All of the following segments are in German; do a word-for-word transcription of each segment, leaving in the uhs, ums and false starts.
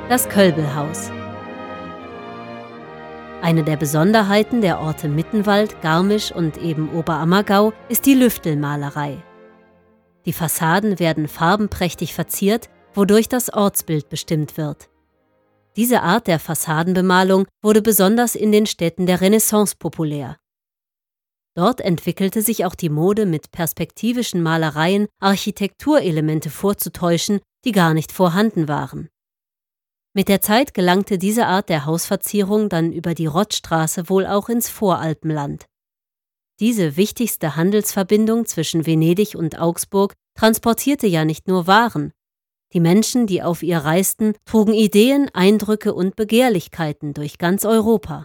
Das Kölbelhaus. Eine der Besonderheiten der Orte Mittenwald, Garmisch und eben Oberammergau ist die Lüftelmalerei. Die Fassaden werden farbenprächtig verziert, wodurch das Ortsbild bestimmt wird. Diese Art der Fassadenbemalung wurde besonders in den Städten der Renaissance populär. Dort entwickelte sich auch die Mode, mit perspektivischen Malereien Architekturelemente vorzutäuschen, die gar nicht vorhanden waren. Mit der Zeit gelangte diese Art der Hausverzierung dann über die Rottstraße wohl auch ins Voralpenland. Diese wichtigste Handelsverbindung zwischen Venedig und Augsburg transportierte ja nicht nur Waren. Die Menschen, die auf ihr reisten, trugen Ideen, Eindrücke und Begehrlichkeiten durch ganz Europa.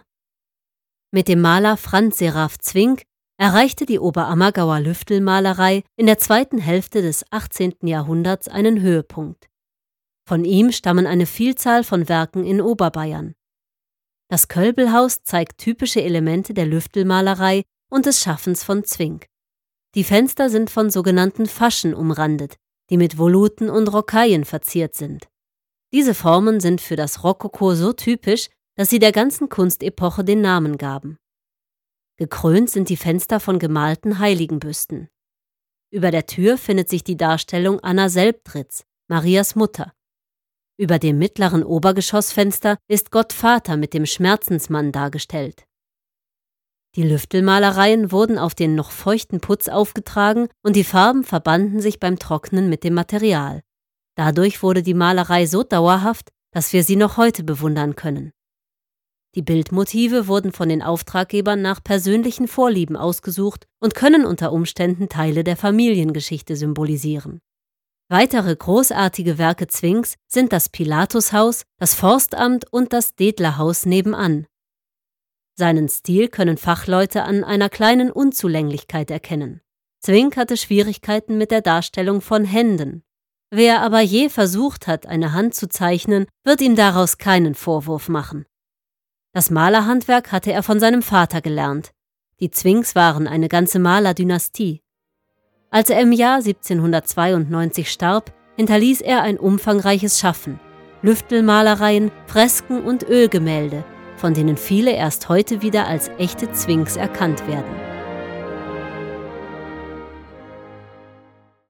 Mit dem Maler Franz Seraph Zwingk erreichte die Oberammergauer Lüftelmalerei in der zweiten Hälfte des achtzehnten Jahrhunderts einen Höhepunkt. Von ihm stammen eine Vielzahl von Werken in Oberbayern. Das Kölbelhaus zeigt typische Elemente der Lüftelmalerei und des Schaffens von Zwingk. Die Fenster sind von sogenannten Faschen umrandet, die mit Voluten und Rocaillen verziert sind. Diese Formen sind für das Rokoko so typisch, dass sie der ganzen Kunstepoche den Namen gaben. Gekrönt sind die Fenster von gemalten Heiligenbüsten. Über der Tür findet sich die Darstellung Anna Selbdritz, Marias Mutter. Über dem mittleren Obergeschossfenster ist Gott Vater mit dem Schmerzensmann dargestellt. Die Lüftelmalereien wurden auf den noch feuchten Putz aufgetragen und die Farben verbanden sich beim Trocknen mit dem Material. Dadurch wurde die Malerei so dauerhaft, dass wir sie noch heute bewundern können. Die Bildmotive wurden von den Auftraggebern nach persönlichen Vorlieben ausgesucht und können unter Umständen Teile der Familiengeschichte symbolisieren. Weitere großartige Werke Zwinks sind das Pilatushaus, das Forstamt und das Dedlerhaus nebenan. Seinen Stil können Fachleute an einer kleinen Unzulänglichkeit erkennen. Zwingk hatte Schwierigkeiten mit der Darstellung von Händen. Wer aber je versucht hat, eine Hand zu zeichnen, wird ihm daraus keinen Vorwurf machen. Das Malerhandwerk hatte er von seinem Vater gelernt. Die Zwinks waren eine ganze Malerdynastie. Als er im Jahr siebzehnhundertzweiundneunzig starb, hinterließ er ein umfangreiches Schaffen, Lüftelmalereien, Fresken und Ölgemälde, von denen viele erst heute wieder als echte Zwinks erkannt werden.